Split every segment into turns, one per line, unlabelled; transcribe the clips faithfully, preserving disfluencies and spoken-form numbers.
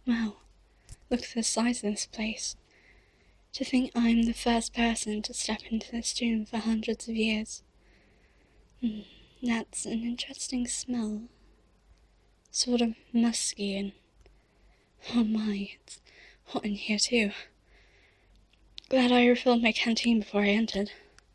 Wow, look at the size of this place. To think I'm the first person to step into this tomb for hundreds of years. Mm, that's an interesting smell. Sort of musky and... oh my, it's hot in here too. Glad I refilled my canteen before I entered.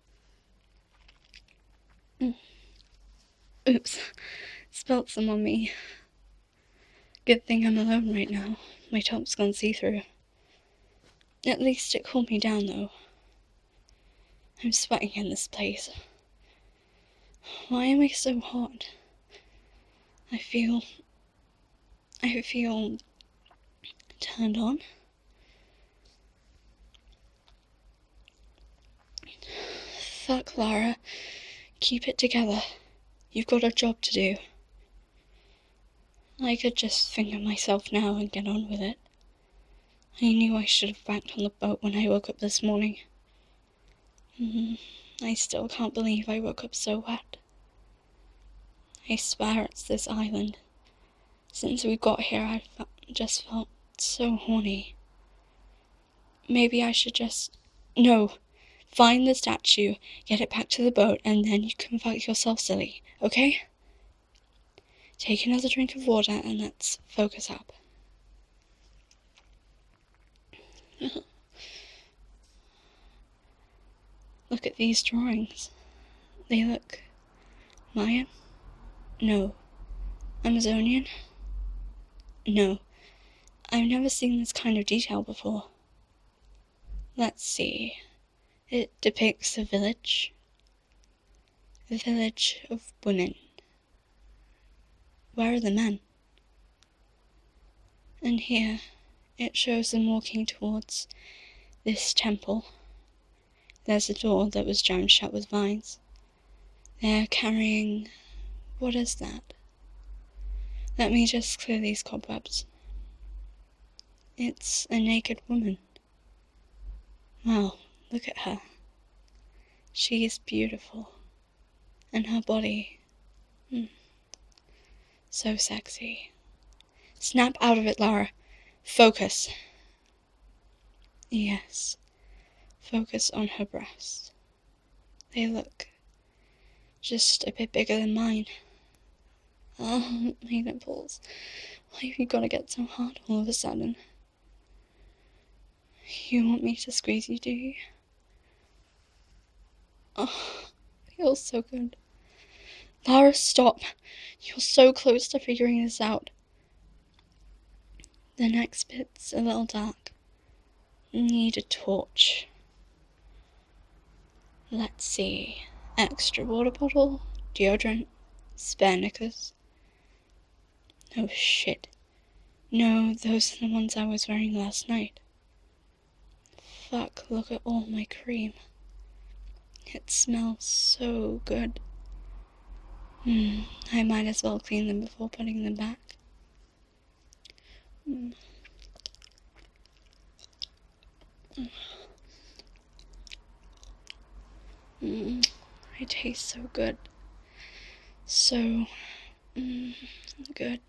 Mm. Oops, spilled some on me. Good thing I'm alone right now. My top's gone see-through. At least it cooled me down though. I'm sweating in this place. Why am I so hot? I feel... I feel... turned on? Fuck, Lara. Keep it together. You've got a job to do. I could just finger myself now and get on with it. I knew I should have backed on the boat when I woke up this morning. Mm, I still can't believe I woke up so wet. I swear it's this island. Since we got here, I've just felt so horny. Maybe I should just... No! Find the statue, get it back to the boat, and then you can fuck yourself silly, okay? Take another drink of water and let's focus up. Look at these drawings. They look... Mayan? No. Amazonian? No. I've never seen this kind of detail before. Let's see. It depicts a village. A village of women. Where are the men? And here, it shows them walking towards this temple. There's a door that was jammed shut with vines. They're carrying... what is that? Let me just clear these cobwebs. It's a naked woman. Wow, look at her. She is beautiful. And her body... Mm, so sexy. Snap out of it, Lara. Focus. Yes. Focus on her breasts. They look just a bit bigger than mine. Oh, my nipples. Why have you got to get so hard all of a sudden? You want me to squeeze you, do you? Oh, it feels so good. Lara, stop. You're so close to figuring this out. The next bit's a little dark. Need a torch. Let's see. Extra water bottle, deodorant, spare knickers. Oh shit. No, those are the ones I was wearing last night. Fuck, look at all my cream. It smells so good. Hmm, I might as well clean them before putting them back. Mm. Mm, I taste so good. So mm, good.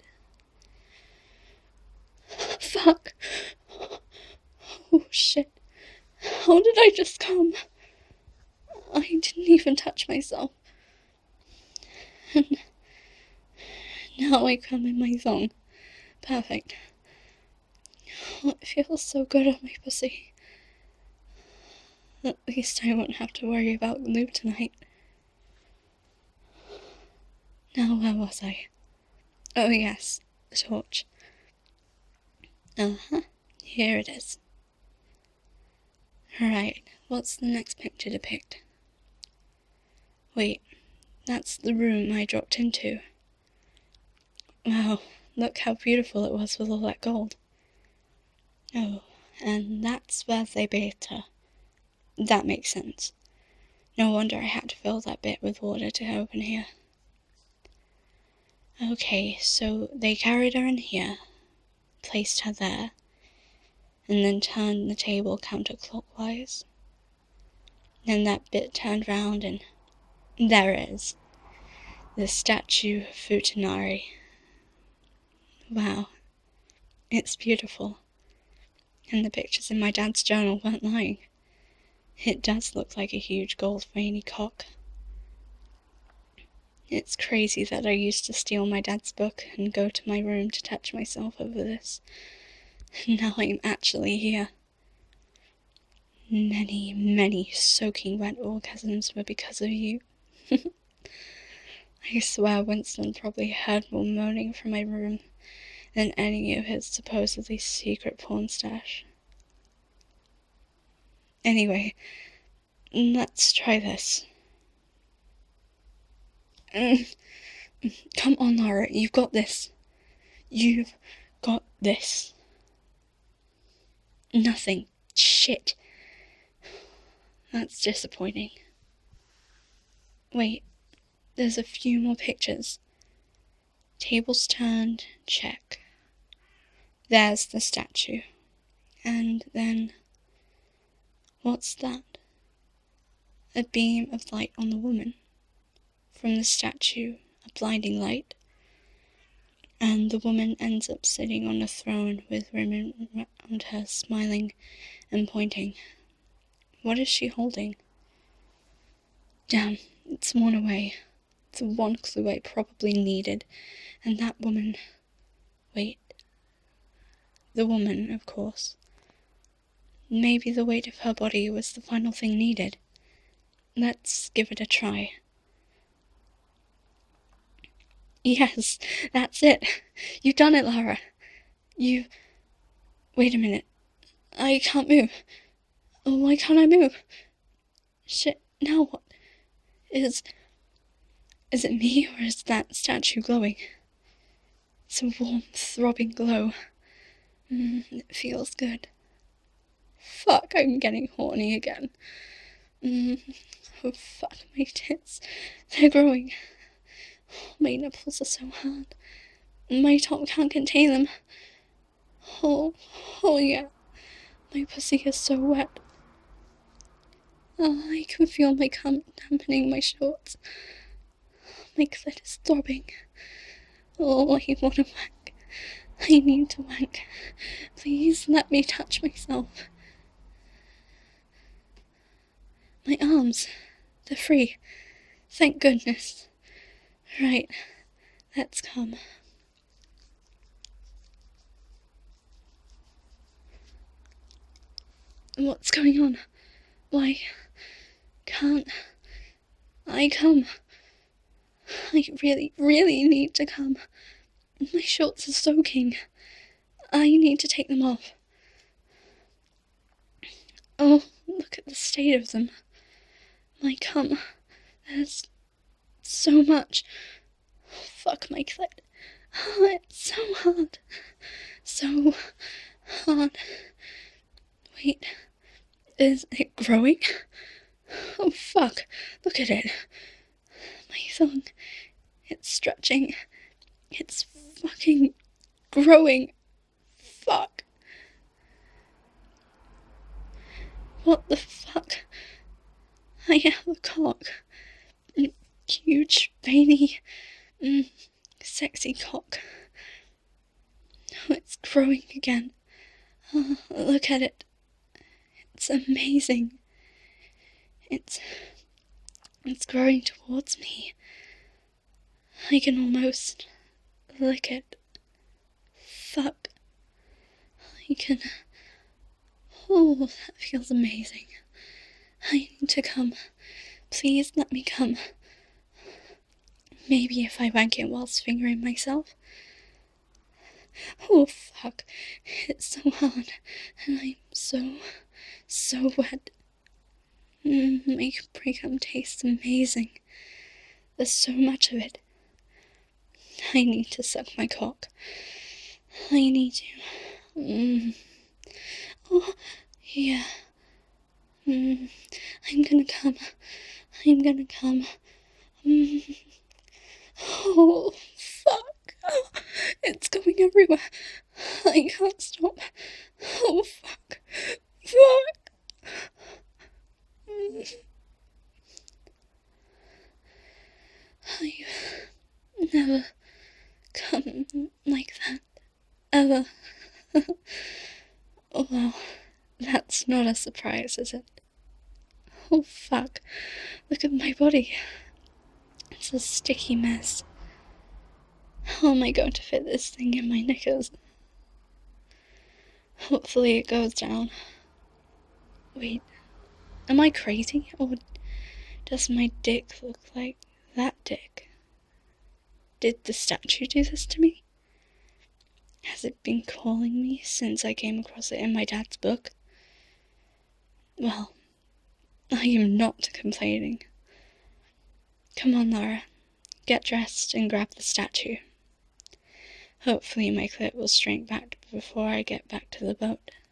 Fuck. Oh shit. How did I just come? I didn't even touch myself. And now I come in my thong. Perfect. Oh, it feels so good on my pussy. At least I won't have to worry about lube tonight. Now where was I? Oh yes, the torch. Uh-huh, here it is. Right, what's the next picture depict? Wait, that's the room I dropped into. Wow, look how beautiful it was with all that gold. Oh, and that's where they bathed her. That makes sense. No wonder I had to fill that bit with water to open here. Okay, so they carried her in here, placed her there, and then turned the table counterclockwise. Then that bit turned round and there it is. The statue of Futanari. Wow. It's beautiful. And the pictures in my dad's journal weren't lying. It does look like a huge gold veiny cock. It's crazy that I used to steal my dad's book and go to my room to touch myself over this. Now I'm actually here. Many, many soaking wet orgasms were because of you. I swear Winston probably heard more moaning from my room than any of his supposedly secret porn stash. Anyway, let's try this. Mm. Come on, Lara, you've got this. You've got this. Nothing. Shit. That's disappointing. Wait, there's a few more pictures. Tables turned, check. There's the statue. And then... what's that? A beam of light on the woman. From the statue, a blinding light. And the woman ends up sitting on a throne with women around her, smiling and pointing. What is she holding? Damn, it's worn away. The one clue I probably needed. And that woman... Wait. The woman, of course. Maybe the weight of her body was the final thing needed. Let's give it a try. Yes, that's it. You've done it, Lara. You... Wait a minute. I can't move. Why can't I move? Shit, now what? Is... Is it me, or is that statue glowing? It's a warm, throbbing glow. Mm, it feels good. Fuck, I'm getting horny again. Mm, oh fuck, my tits. They're growing. My nipples are so hard. My top can't contain them. Oh, oh yeah. My pussy is so wet. Oh, I can feel my cum dampening my shorts. My clit is throbbing. Oh, I want to wank. I need to wank. Please let me touch myself. My arms. They're free. Thank goodness. Right. Let's come. What's going on? Why can't I come? I really, really need to come. My shorts are soaking. I need to take them off. Oh, look at the state of them. My cum. There's so much. Fuck my clit. Oh, it's so hard. So hard. Wait. Is it growing? Oh, fuck. Look at it. My thong. It's stretching. It's fucking growing. Fuck. What the fuck? I have a cock. Huge, veiny, mm, sexy cock. Oh, it's growing again. Oh, look at it. It's amazing. It's... It's growing towards me. I can almost lick it. Fuck. I can... Oh, that feels amazing. I need to come. Please let me come. Maybe if I wank it whilst fingering myself. Oh, fuck. It's so hard. And I'm so, so wet. Mm, my pre-cum tastes amazing. There's so much of it. I need to suck my cock. I need to. Mm. Oh, yeah. Mm. I'm gonna come. I'm gonna come. Mm. Oh, fuck. Oh, it's going everywhere. I can't stop. Oh, fuck. Fuck. Mm. I've never come like that. Ever. Well, that's not a surprise, is it? Oh fuck, look at my body. It's a sticky mess. How am I going to fit this thing in my knickers? Hopefully it goes down. Wait, am I crazy? Or does my dick look like that dick? Did the statue do this to me? Has it been calling me since I came across it in my dad's book? Well, I am not complaining. Come on, Lara. Get dressed and grab the statue. Hopefully my clit will shrink back before I get back to the boat.